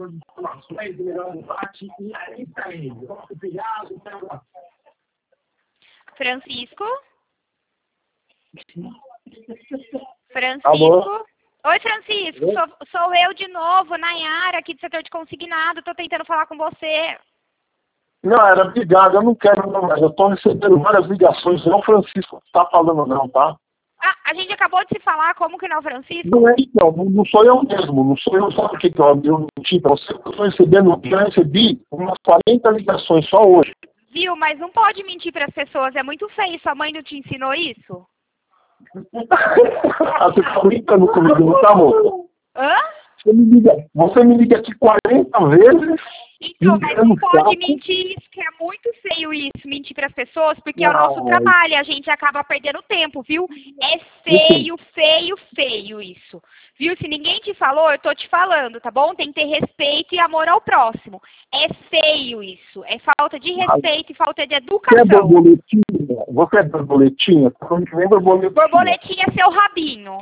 Francisco? Alô? Oi, Francisco. Sou eu de novo, Nayara, aqui do setor de consignado. Tô tentando falar com você. Não, era obrigado, eu não quero não, mas eu estou recebendo várias ligações, não é o Francisco que está falando não, tá? Ah, a gente acabou de se falar, como que não é o Francisco? Não é então, não sou eu mesmo, não sou eu, sabe o que eu menti pra você? Eu já recebi umas 40 ligações só hoje. Viu, mas não pode mentir para as pessoas, é muito feio. Sua mãe não te ensinou isso? Você está brincando comigo, não tá, moça? Hã? Você me liga aqui 40 vezes. Então, mas não pode mentir isso, que é muito feio isso, mentir para as pessoas, porque é o nosso trabalho, a gente acaba perdendo tempo, viu? É feio, feio, feio isso. Viu? Se ninguém te falou, eu tô te falando, tá bom? Tem que ter respeito e amor ao próximo. É feio isso, é falta de respeito e falta de educação. Você é borboletinha? Você é borboletinha? Você não lembra borboletinha? Borboletinha é seu rabinho.